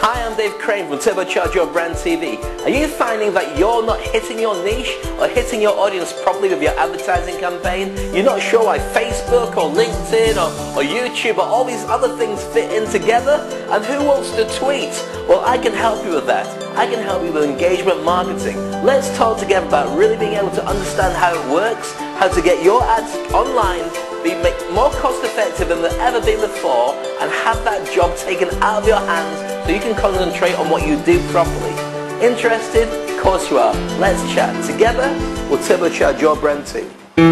Hi, I'm Dave Crane from Turbocharge Your Brand TV. Are you finding that you're not hitting your niche or hitting your audience properly with your advertising campaign? You're not sure why Facebook or LinkedIn or YouTube or all these other things fit in together? And who wants to tweet? Well, I can help you with that. I can help you with engagement marketing. Let's talk together about really being able to understand how it works, how to get your ads online, be more cost effective than they've ever been before, and have that job taken out of your hands so you can concentrate on what you do properly. Interested? Of course you are. Let's chat. Together, we'll turbocharge your brand too.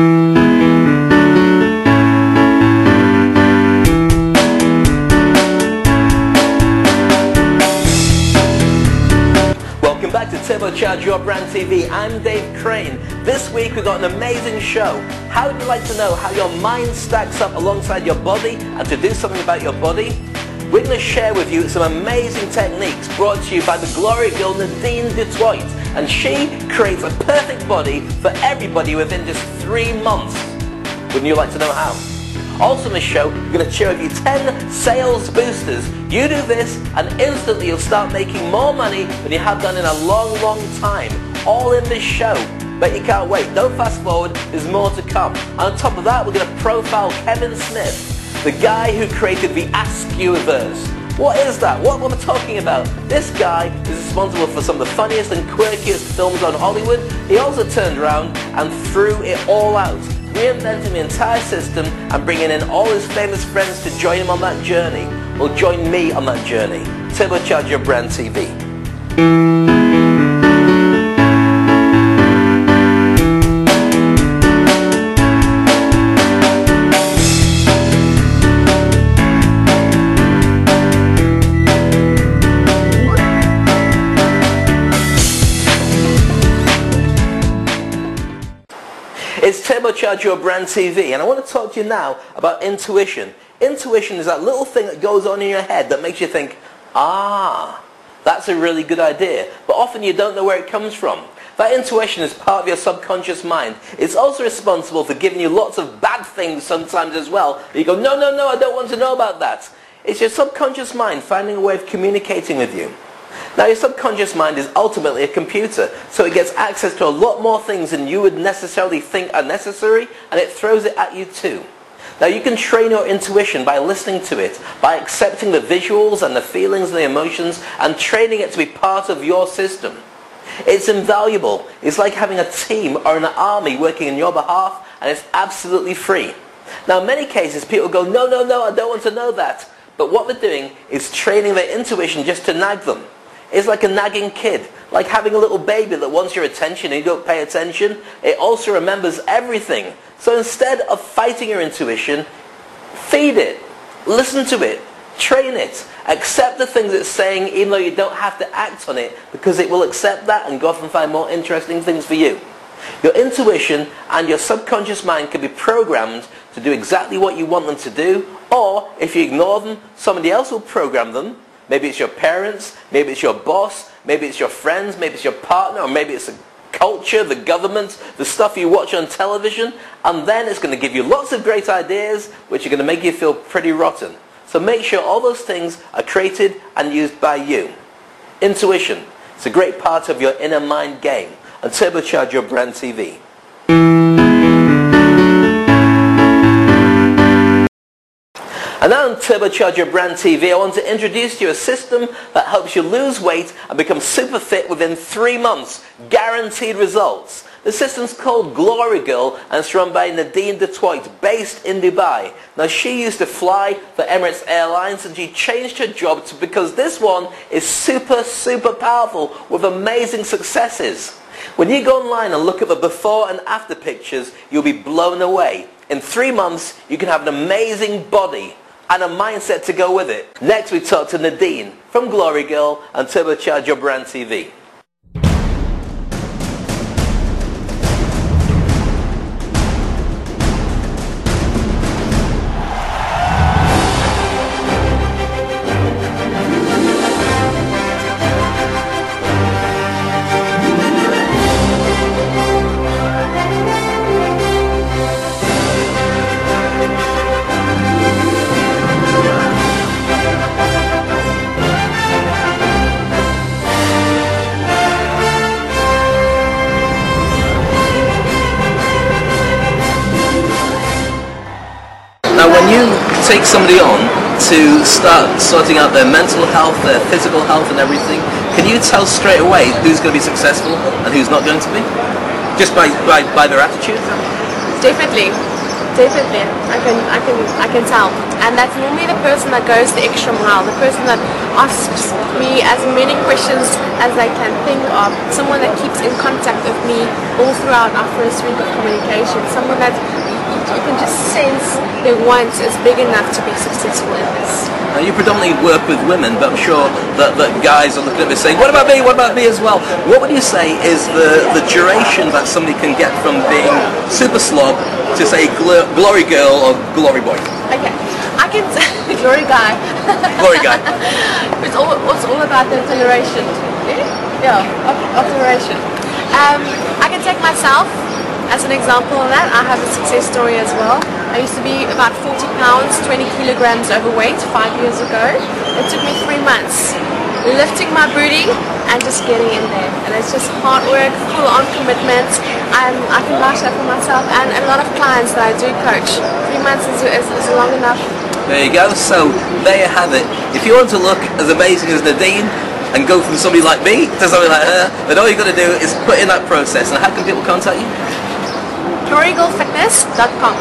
Welcome back to Turbocharge Your Brand TV. I'm Dave Crane. This week we've got an amazing show. How would you like to know how your mind stacks up alongside your body and to do something about your body? We're going to share with you some amazing techniques brought to you by the glory girl Nadine Dutoit, and she creates a perfect body for everybody within just 3 months. Wouldn't you like to know how? Also in the show, we're going to share with you 10 sales boosters. You do this and instantly you'll start making more money than you have done in a long, long time. All in this show. Bet you can't wait. Don't fast forward, there's more to come. And on top of that, we're going to profile Kevin Smith, the guy who created the Ask-You-verse. What is that? What am I talking about? This guy is responsible for some of the funniest and quirkiest films on Hollywood. He also turned around and threw it all out, reinventing the entire system and bringing in all his famous friends to join him on that journey. Well, join me on that journey. Turbocharge Your Brand TV. It's Turbocharge Your Brand TV, and I want to talk to you now about intuition. Intuition is that little thing that goes on in your head that makes you think, that's a really good idea, but often you don't know where it comes from. That intuition is part of your subconscious mind. It's also responsible for giving you lots of bad things sometimes as well. You go, no, I don't want to know about that. It's your subconscious mind finding a way of communicating with you. Now, your subconscious mind is ultimately a computer, so it gets access to a lot more things than you would necessarily think are necessary, and it throws it at you too. Now, you can train your intuition by listening to it, by accepting the visuals and the feelings and the emotions, and training it to be part of your system. It's invaluable. It's like having a team or an army working on your behalf, and it's absolutely free. Now, in many cases, people go, no, I don't want to know that. But what they're doing is training their intuition just to nag them. It's like a nagging kid, like having a little baby that wants your attention and you don't pay attention. It also remembers everything. So instead of fighting your intuition, feed it, listen to it, train it, accept the things it's saying even though you don't have to act on it, because it will accept that and go off and find more interesting things for you. Your intuition and your subconscious mind can be programmed to do exactly what you want them to do, or if you ignore them, somebody else will program them. Maybe it's your parents, maybe it's your boss, maybe it's your friends, maybe it's your partner, or maybe it's the culture, the government, the stuff you watch on television, and then it's going to give you lots of great ideas which are going to make you feel pretty rotten. So make sure all those things are created and used by you. Intuition. It's a great part of your inner mind game. And Turbocharge Your Brand TV. And now on Turbocharge Your Brand TV, I want to introduce to you a system that helps you lose weight and become super fit within 3 months. Guaranteed results. The system's called Glory Girl and it's run by Nadine Dutoit, based in Dubai. Now, she used to fly for Emirates Airlines and she changed her job because this one is super powerful with amazing successes. When you go online and look at the before and after pictures, you'll be blown away. In 3 months, you can have an amazing body and a mindset to go with it. Next, we talk to Nadine from Glory Girl and Turbocharge Your Brand TV. take somebody on to start sorting out their mental health, their physical health and everything, can you tell straight away who's going to be successful and who's not going to be? Just by their attitude? Definitely. I can tell. And that's normally the person that goes the extra mile, the person that asks me as many questions as they can think of, someone that keeps in contact with me all throughout our first week of communication, someone that you can just sense their want is big enough to be successful in this. Now you predominantly work with women, but I'm sure that guys are looking at me saying, what about me as well? What would you say is the duration that somebody can get from being super slob to say glory girl or glory boy? Okay, I can glory guy. Glory guy. It's all about the toleration. Yeah, of toleration. I can take myself as an example of that. I have a success story as well. I used to be about 40 pounds, 20 kilograms overweight 5 years ago. It took me 3 months lifting my booty and just getting in there. And it's just hard work, full on commitment. I can vouch that for myself and a lot of clients that I do coach. 3 months is long enough. There you go. So there you have it. If you want to look as amazing as Nadine and go from somebody like me to somebody like her, then all you've got to do is put in that process. And how can people contact you? glorygirlfitness.com.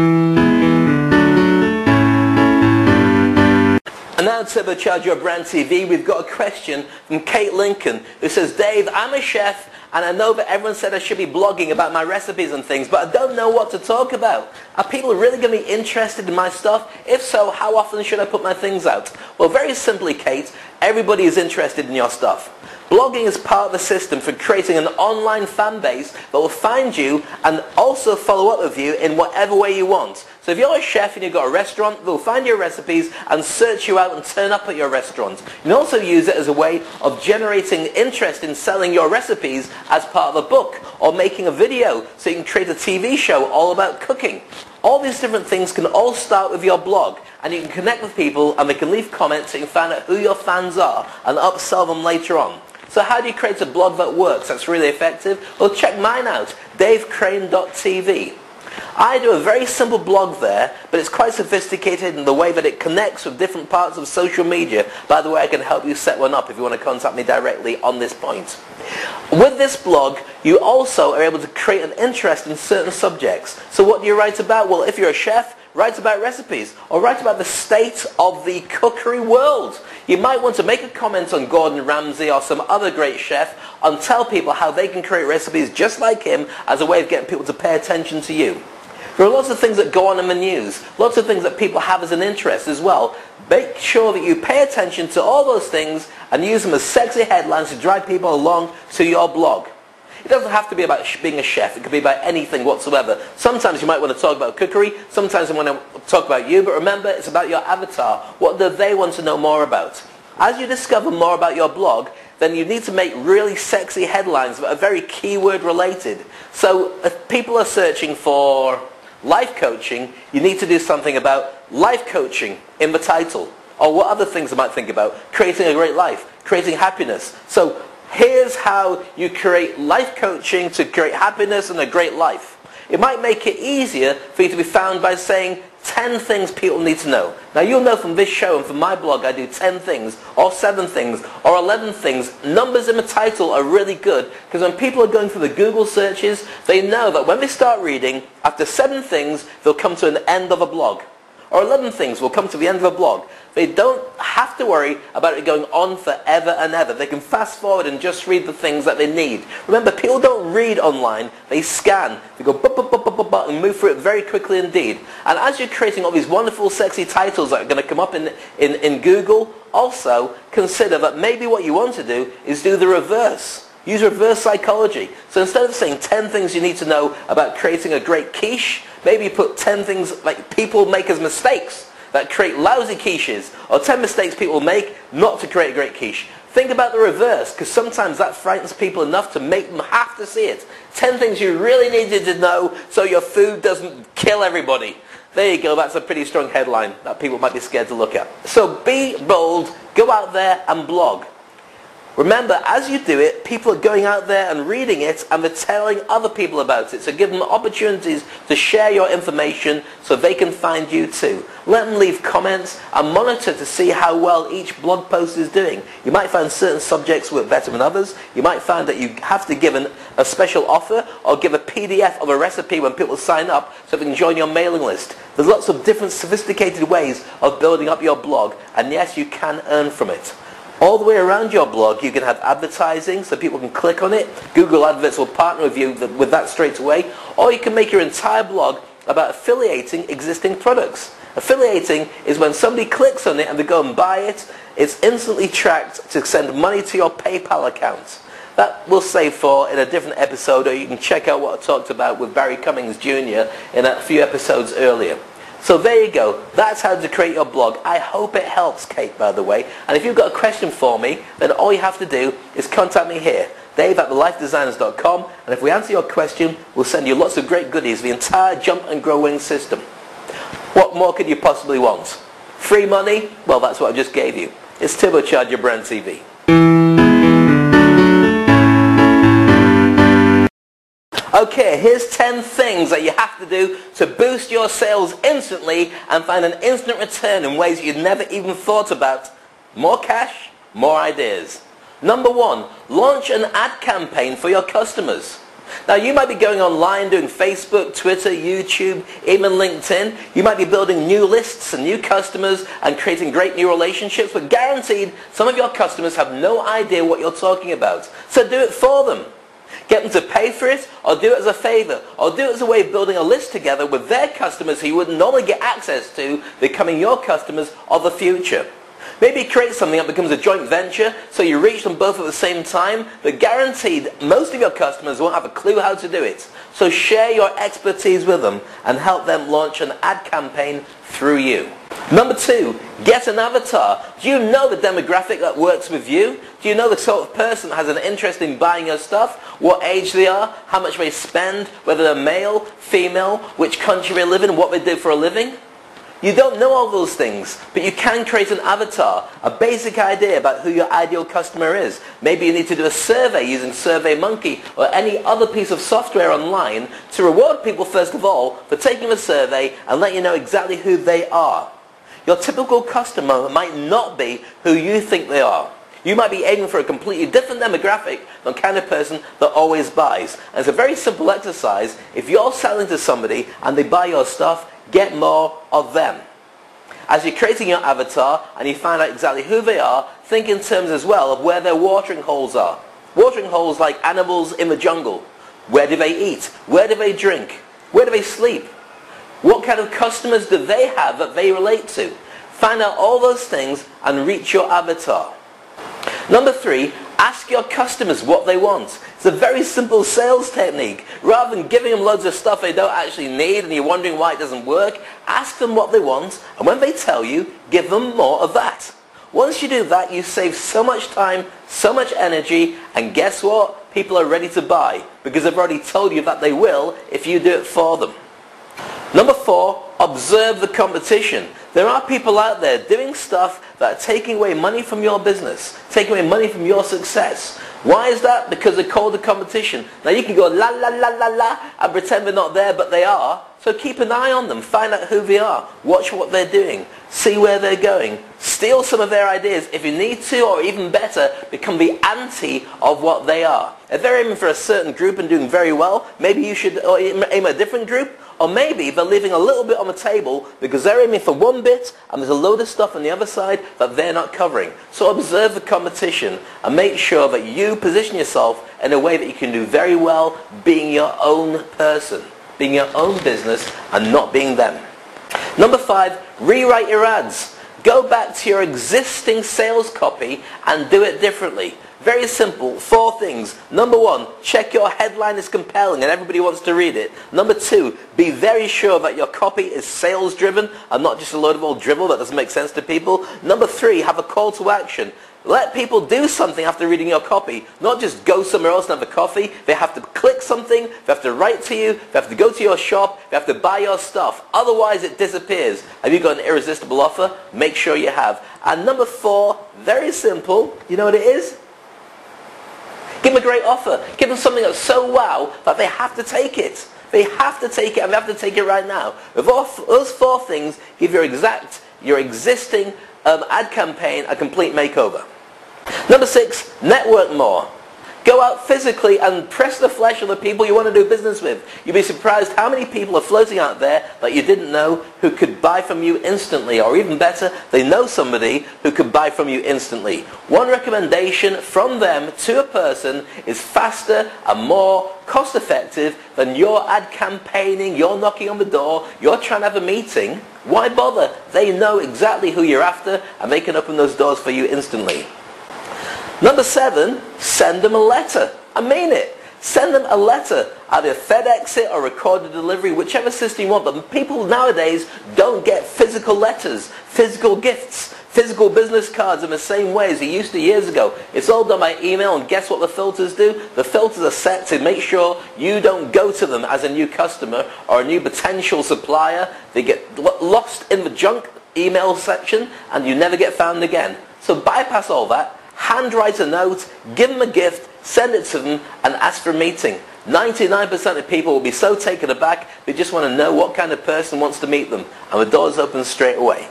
And now to Turbocharge Your Brand TV, we've got a question from Kate Lincoln who says, Dave, I'm a chef and I know that everyone said I should be blogging about my recipes and things, but I don't know what to talk about. Are people really going to be interested in my stuff? If so, how often should I put my things out? Well, very simply, Kate, everybody is interested in your stuff. Blogging is part of the system for creating an online fan base that will find you and also follow up with you in whatever way you want. So if you're a chef and you've got a restaurant, they'll find your recipes and search you out and turn up at your restaurant. You can also use it as a way of generating interest in selling your recipes as part of a book or making a video so you can create a TV show all about cooking. All these different things can all start with your blog, and you can connect with people and they can leave comments so you can find out who your fans are and upsell them later on. So how do you create a blog that works, that's really effective? Well, check mine out, davecrane.tv. I do a very simple blog there, but it's quite sophisticated in the way that it connects with different parts of social media. By the way, I can help you set one up if you want to contact me directly on this point. With this blog, you also are able to create an interest in certain subjects. So what do you write about? Well, if you're a chef, write about recipes, or write about the state of the cookery world. You might want to make a comment on Gordon Ramsay or some other great chef and tell people how they can create recipes just like him as a way of getting people to pay attention to you. There are lots of things that go on in the news, lots of things that people have as an interest as well. Make sure that you pay attention to all those things and use them as sexy headlines to drive people along to your blog. It doesn't have to be about being a chef. It could be about anything whatsoever. Sometimes you might want to talk about cookery. Sometimes you want to talk about you. But remember, it's about your avatar. What do they want to know more about? As you discover more about your blog, then you need to make really sexy headlines that are very keyword related. So if people are searching for life coaching, you need to do something about life coaching in the title. Or what other things I might think about? Creating a great life, creating happiness. So here's how you create life coaching to create happiness and a great life. It might make it easier for you to be found by saying 10 things people need to know. Now you'll know from this show and from my blog I do 10 things or 7 things or 11 things. Numbers in the title are really good because when people are going through the Google searches, they know that when they start reading, after 7 things, they'll come to an end of a blog. Or 11 things will come to the end of a blog. They don't have to worry about it going on forever and ever. They can fast forward and just read the things that they need. Remember, people don't read online, they scan. They go bup, bup, bup, bup, bup, bup, and move through it very quickly indeed. And as you're creating all these wonderful, sexy titles that are going to come up in Google, also consider that maybe what you want to do is do the reverse. Use reverse psychology. So instead of saying 10 things you need to know about creating a great quiche, maybe you put 10 things like people make as mistakes that create lousy quiches, or 10 mistakes people make not to create a great quiche. Think about the reverse, because sometimes that frightens people enough to make them have to see it. 10 things you really needed to know so your food doesn't kill everybody. There you go, that's a pretty strong headline that people might be scared to look at. So be bold, go out there and blog. Remember, as you do it, people are going out there and reading it, and they're telling other people about it. So give them opportunities to share your information so they can find you too. Let them leave comments and monitor to see how well each blog post is doing. You might find certain subjects work better than others. You might find that you have to give a special offer or give a PDF of a recipe when people sign up so they can join your mailing list. There's lots of different sophisticated ways of building up your blog, and yes, you can earn from it. All the way around your blog, you can have advertising so people can click on it. Google Adverts will partner with you with that straight away. Or you can make your entire blog about affiliating existing products. Affiliating is when somebody clicks on it and they go and buy it. It's instantly tracked to send money to your PayPal account. That we'll save for in a different episode, or you can check out what I talked about with Barry Cummings Jr. in a few episodes earlier. So there you go. That's how to create your blog. I hope it helps, Kate, by the way. And if you've got a question for me, then all you have to do is contact me here, Dave@thelifedesigners.com. And if we answer your question, we'll send you lots of great goodies, the entire Jump and Grow Wing system. What more could you possibly want? Free money? Well, that's what I just gave you. It's Turbocharge Your Brand TV. Okay, here's 10 things that you have to do to boost your sales instantly and find an instant return in ways you'd never even thought about. More cash, more ideas. Number 1, launch an ad campaign for your customers. Now, you might be going online doing Facebook, Twitter, YouTube, even LinkedIn. You might be building new lists and new customers and creating great new relationships, but guaranteed some of your customers have no idea what you're talking about. So do it for them. Get them to pay for it, or do it as a favor, or do it as a way of building a list together with their customers who you wouldn't normally get access to, becoming your customers of the future. Maybe create something that becomes a joint venture so you reach them both at the same time, but guaranteed most of your customers won't have a clue how to do it. So share your expertise with them and help them launch an ad campaign through you. Number 2, get an avatar. Do you know the demographic that works with you? Do you know the sort of person that has an interest in buying your stuff? What age they are? How much they spend? Whether they're male, female? Which country they live in? What they do for a living? You don't know all those things, but you can create an avatar, a basic idea about who your ideal customer is. Maybe you need to do a survey using SurveyMonkey or any other piece of software online to reward people first of all for taking the survey and let you know exactly who they are. Your typical customer might not be who you think they are. You might be aiming for a completely different demographic than the kind of person that always buys. And it's a very simple exercise. If you're selling to somebody and they buy your stuff, get more of them. As you're creating your avatar and you find out exactly who they are, think in terms as well of where their watering holes are. Watering holes like animals in the jungle. Where do they eat? Where do they drink? Where do they sleep? What kind of customers do they have that they relate to? Find out all those things and reach your avatar. Number 3, ask your customers what they want. It's a very simple sales technique. Rather than giving them loads of stuff they don't actually need and you're wondering why it doesn't work, ask them what they want, and when they tell you, give them more of that. Once you do that, you save so much time, so much energy, and guess what? People are ready to buy because they've already told you that they will if you do it for them. Number 4, observe the competition. There are people out there doing stuff that are taking away money from your business, taking away money from your success. Why is that? Because they're called the competition. Now you can go la la la la la and pretend they're not there, but they are. So keep an eye on them, find out who they are, watch what they're doing, see where they're going, steal some of their ideas if you need to, or even better, become the anti of what they are. If they're aiming for a certain group and doing very well, maybe you should aim at a different group. Or maybe they're leaving a little bit on the table because they're aiming for one bit and there's a load of stuff on the other side that they're not covering. So observe the competition and make sure that you position yourself in a way that you can do very well being your own person, being your own business and not being them. Number 5, rewrite your ads. Go back to your existing sales copy and do it differently. Very simple, 4 things. Number 1, check your headline is compelling and everybody wants to read it. Number 2, be very sure that your copy is sales driven and not just a load of old drivel that doesn't make sense to people. Number 3, have a call to action. Let people do something after reading your copy, not just go somewhere else and have a coffee. They have to click something, they have to write to you, they have to go to your shop, they have to buy your stuff. Otherwise it disappears. Have you got an irresistible offer? Make sure you have. And number 4, very simple. You know what it is? Give them a great offer. Give them something that's so wow that they have to take it. They have to take it, and they have to take it right now. With all those 4 things, give your existing ad campaign a complete makeover. Number 6, network more. Go out physically and press the flesh of the people you want to do business with. You'd be surprised how many people are floating out there that you didn't know who could buy from you instantly. Or even better, they know somebody who could buy from you instantly. One recommendation from them to a person is faster and more cost effective than your ad campaigning, you're knocking on the door, you're trying to have a meeting. Why bother? They know exactly who you're after and they can open those doors for you instantly. Number 7, send them a letter. I mean it. Send them a letter, either FedEx it or recorded delivery, whichever system you want. But people nowadays don't get physical letters, physical gifts, physical business cards in the same way as they used to years ago. It's all done by email, and guess what the filters do? The filters are set to make sure you don't go to them as a new customer or a new potential supplier. They get lost in the junk email section and you never get found again. So bypass all that. Handwrite a note, give them a gift, send it to them, and ask for a meeting. 99% of people will be so taken aback, they just want to know what kind of person wants to meet them, and the doors open straight away.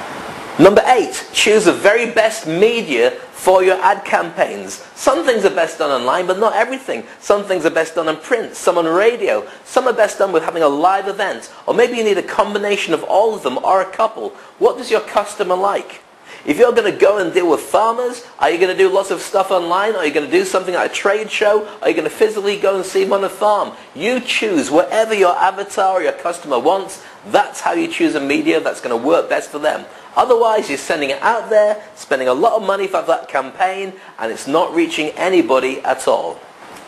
Number 8, choose the very best media for your ad campaigns. Some things are best done online, but not everything. Some things are best done on print, some on radio, some are best done with having a live event, or maybe you need a combination of all of them or a couple. What does your customer like? If you're going to go and deal with farmers, are you going to do lots of stuff online? Are you going to do something like a trade show? Are you going to physically go and see them on a farm? You choose whatever your avatar or your customer wants. That's how you choose a media that's going to work best for them. Otherwise, you're sending it out there, spending a lot of money for that campaign, and it's not reaching anybody at all.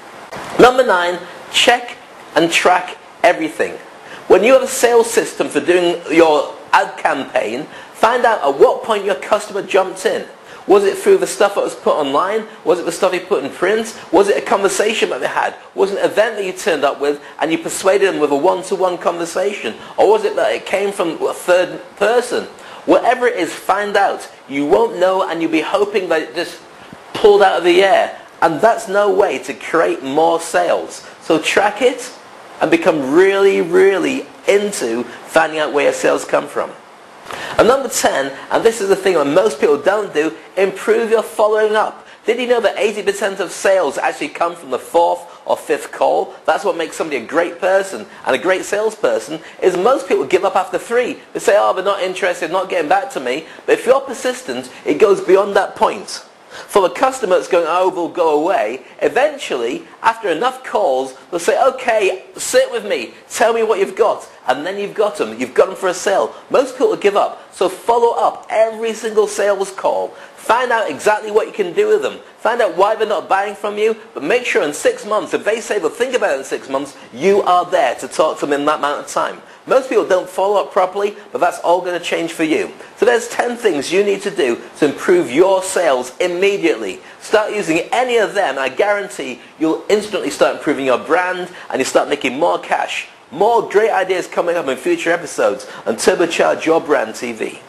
Number 9, check and track everything. When you have a sales system for doing your ad campaign, find out at what point your customer jumped in. Was it through the stuff that was put online? Was it the stuff you put in print? Was it a conversation that they had? Was it an event that you turned up with and you persuaded them with a one-to-one conversation? Or was it that it came from a third person? Whatever it is, find out. You won't know and you'll be hoping that it just pulled out of the air. And that's no way to create more sales. So track it and become really, really into finding out where your sales come from. And number 10, and this is the thing that most people don't do, improve your following up. Did you know that 80% of sales actually come from the 4th or 5th call? That's what makes somebody a great person and a great salesperson, is most people give up after 3. They say, oh, they're not interested, not getting back to me. But if you're persistent, it goes beyond that point. For a customer that's going, oh, they'll go away, eventually, after enough calls, they'll say, okay, sit with me, tell me what you've got. And then you've got them for a sale. Most people give up. So follow up every single sales call. Find out exactly what you can do with them. Find out why they're not buying from you. But make sure in 6 months, if they say they'll think about it in 6 months, you are there to talk to them in that amount of time. Most people don't follow up properly, but that's all going to change for you. So there's 10 things you need to do to improve your sales immediately. Start using any of them, and I guarantee you'll instantly start improving your brand and you start making more cash. More great ideas coming up in future episodes on Turbocharge Your Brand TV.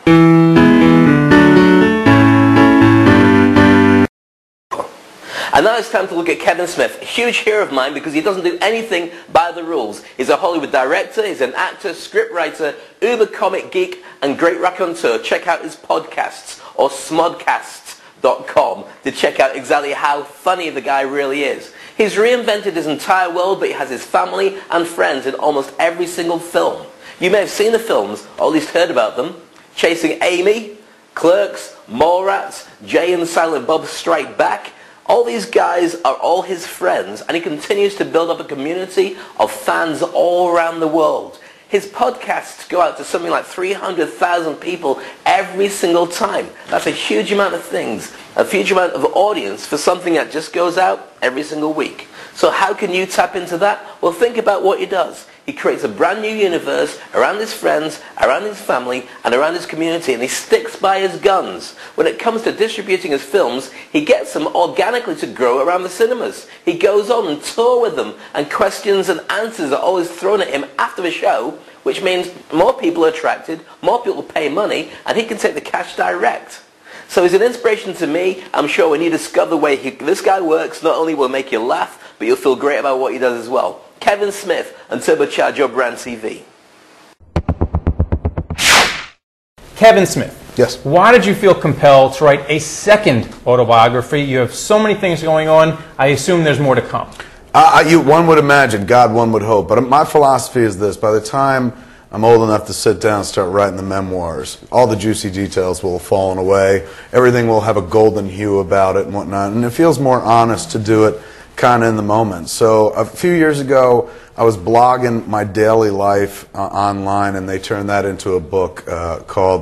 And now it's time to look at Kevin Smith, a huge hero of mine because he doesn't do anything by the rules. He's a Hollywood director, he's an actor, scriptwriter, uber comic geek, and great raconteur. Check out his podcasts or smodcasts.com to check out exactly how funny the guy really is. He's reinvented his entire world, but he has his family and friends in almost every single film. You may have seen the films, or at least heard about them. Chasing Amy, Clerks, Mallrats, Jay and Silent Bob Strike Back. All these guys are all his friends, and he continues to build up a community of fans all around the world. His podcasts go out to something like 300,000 people every single time. That's a huge amount of things, a huge amount of audience for something that just goes out every single week. So how can you tap into that? Well, think about what he does. He creates a brand new universe around his friends, around his family, and around his community, and he sticks by his guns. When it comes to distributing his films, he gets them organically to grow around the cinemas. He goes on and tour with them, and questions and answers are always thrown at him after the show, which means more people are attracted, more people pay money, and he can take the cash direct. So he's an inspiration to me. I'm sure when you discover the way this guy works, not only will it make you laugh, but you'll feel great about what he does as well. Kevin Smith and Turbocharge Your Brand TV. Kevin Smith. Yes. Why did you feel compelled to write a second autobiography? You have so many things going on. I assume there's more to come. One would imagine, God, one would hope. But my philosophy is this: by the time I'm old enough to sit down and start writing the memoirs, all the juicy details will have fallen away. Everything will have a golden hue about it and whatnot. And it feels more honest to do it kind of in the moment. So a few years ago, I was blogging my daily life online, and they turned that into a book called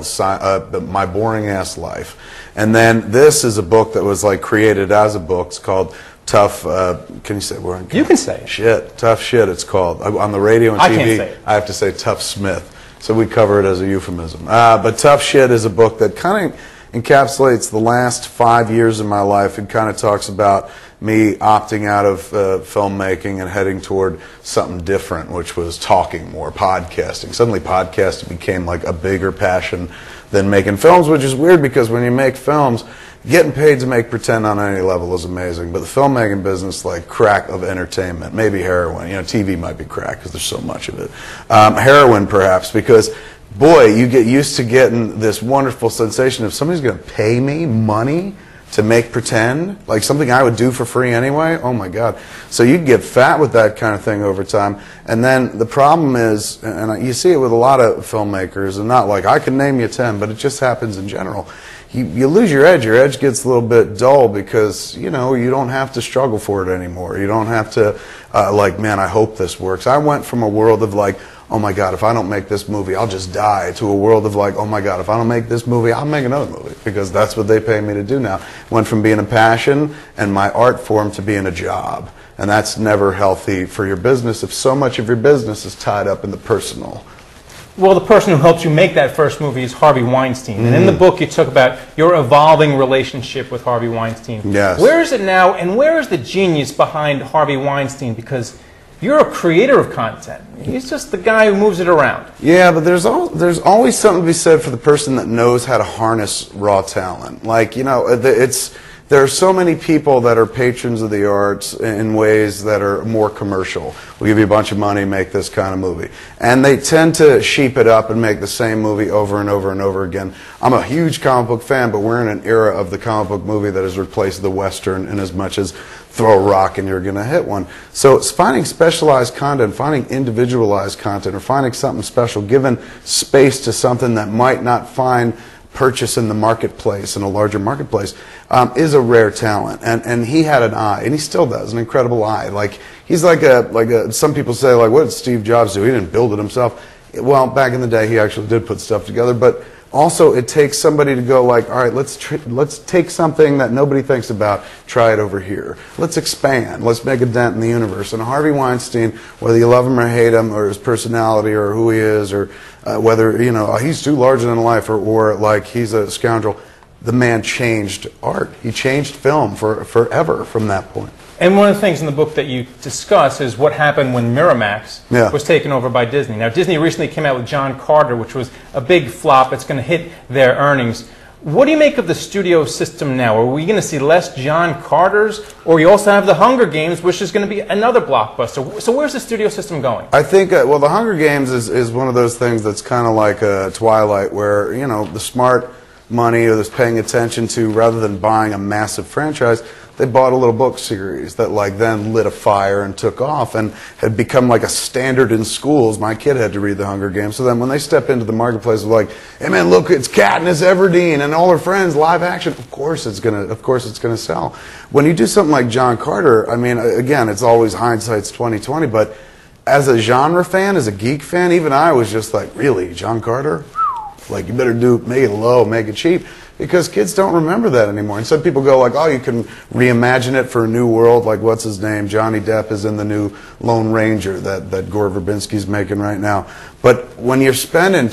My Boring Ass Life. And then this is a book that was like created as a book. It's called Tough, can you say where? You can say it. Shit. Tough Shit, it's called. On the radio and TV, I can't say it. I have to say Tough Smith. So we cover it as a euphemism. But Tough Shit is a book that kind of encapsulates the last 5 years of my life. It kind of talks about me opting out of filmmaking and heading toward something different, which was talking more, podcasting. Suddenly podcasting became like a bigger passion than making films, which is weird because when you make films, getting paid to make pretend on any level is amazing, but the filmmaking business, like crack of entertainment, maybe heroin. You know, TV might be crack because there's so much of it. Heroin, perhaps, because boy, you get used to getting this wonderful sensation of somebody's going to pay me money to make pretend, like something I would do for free anyway. Oh my God. So you get fat with that kind of thing over time. And then the problem is, and you see it with a lot of filmmakers, and not like I can name you 10, but it just happens in general. You lose your edge. Your edge gets a little bit dull because, you know, you don't have to struggle for it anymore. You don't have to, like, man, I hope this works. I went from a world of like, oh my God, if I don't make this movie, I'll just die, to a world of like, oh my God, if I don't make this movie, I'll make another movie, because that's what they pay me to do now. Went from being a passion and my art form to being a job. And that's never healthy for your business if so much of your business is tied up in the personal. Well, the person who helped you make that first movie is Harvey Weinstein. And in the book, you talk about your evolving relationship with Harvey Weinstein. Yes. Where is it now, and where is the genius behind Harvey Weinstein? Because you're a creator of content. He's just the guy who moves it around. Yeah, but there's always something to be said for the person that knows how to harness raw talent. Like, you know, there are so many people that are patrons of the arts in ways that are more commercial. We'll give you a bunch of money, make this kind of movie. And they tend to sheep it up and make the same movie over and over and over again. I'm a huge comic book fan, but we're in an era of the comic book movie that has replaced the Western in as much as throw a rock and you're going to hit one. So it's finding specialized content, finding individualized content, or finding something special, giving space to something that might not find purchase in the marketplace, in a larger marketplace, is a rare talent. And he had an eye, and he still does, an incredible eye. Like, he's like some people say, like, what did Steve Jobs do? He didn't build it himself. Well, back in the day, he actually did put stuff together, but also it takes somebody to go like, all right, let's take something that nobody thinks about, try it over here. Let's expand. Let's make a dent in the universe. And Harvey Weinstein, whether you love him or hate him, or his personality, or who he is, or whether, you know, he's too larger than life, or like he's a scoundrel, the man changed art. He changed film forever from that point. And one of the things in the book that you discuss is what happened when Miramax was taken over by Disney. Now, Disney recently came out with John Carter, which was a big flop. It's going to hit their earnings. What do you make of the studio system now? Are we going to see less John Carters? Or you also have the Hunger Games, which is going to be another blockbuster. So where's the studio system going? I think, well, the Hunger Games is one of those things that's kind of like a Twilight, where, you know, the smart money or that's paying attention to, rather than buying a massive franchise, they bought a little book series that like then lit a fire and took off and had become like a standard in schools. My kid had to read the Hunger Games. So then when they step into the marketplace, they're like, hey man, look, it's Katniss Everdeen and all her friends, live action. Of course it's gonna sell. When you do something like John Carter, I mean, again, it's always hindsight's 20/20, but as a genre fan, as a geek fan, even I was just like, really, John Carter? Like, you better make it low, make it cheap. Because kids don't remember that anymore. And some people go like, oh, you can reimagine it for a new world, like what's his name? Johnny Depp is in the new Lone Ranger that Gore Verbinski's making right now. But when you're spending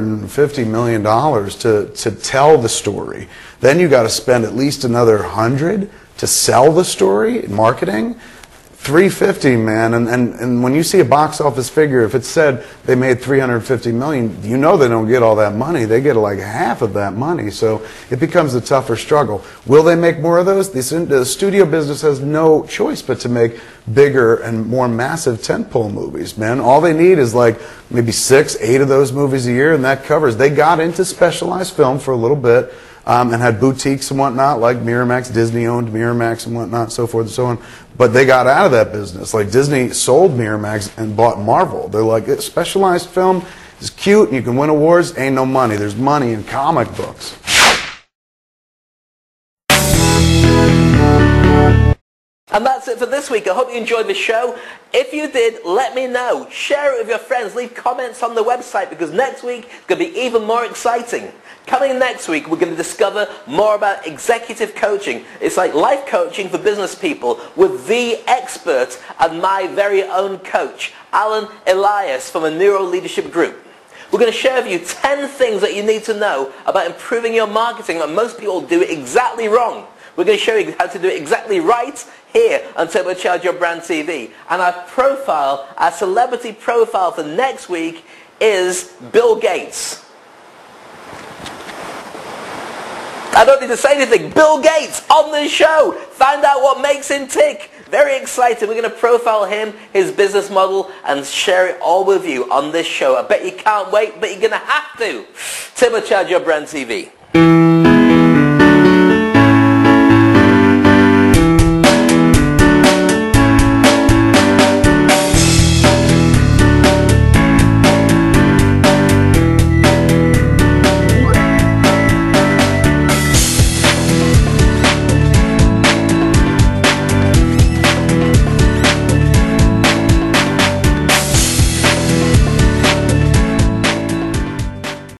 $250 million to tell the story, then you got to spend at least another $100 to sell the story in marketing. $350, man, and when you see a box office figure, if it said they made $350 million, you know they don't get all that money. They get like half of that money, so it becomes a tougher struggle. Will they make more of those? The studio business has no choice but to make bigger and more massive tentpole movies, man. All they need is like maybe 6, 8 of those movies a year, and that covers. They got into specialized film for a little bit, and had boutiques and whatnot, like Miramax. Disney owned Miramax and whatnot, so forth and so on. But they got out of that business. Like Disney sold Miramax and bought Marvel. They're like, specialized film is cute and you can win awards, ain't no money. There's money in comic books. And that's it for this week. I hope you enjoyed the show. If you did, let me know. Share it with your friends. Leave comments on the website, because next week it's going to be even more exciting. Coming next week, we're going to discover more about executive coaching. It's like life coaching for business people with the expert and my very own coach, Alan Elias from a Neuro Leadership Group. We're going to share with you 10 things that you need to know about improving your marketing that most people do it exactly wrong. We're going to show you how to do it exactly right here on Turbocharge Your Brand TV. And our celebrity profile for next week is Bill Gates. I don't need to say anything. Bill Gates on the show. Find out what makes him tick. Very excited. We're going to profile him, his business model, and share it all with you on this show. I bet you can't wait, but you're going to have to. Turbocharge Your Brand TV.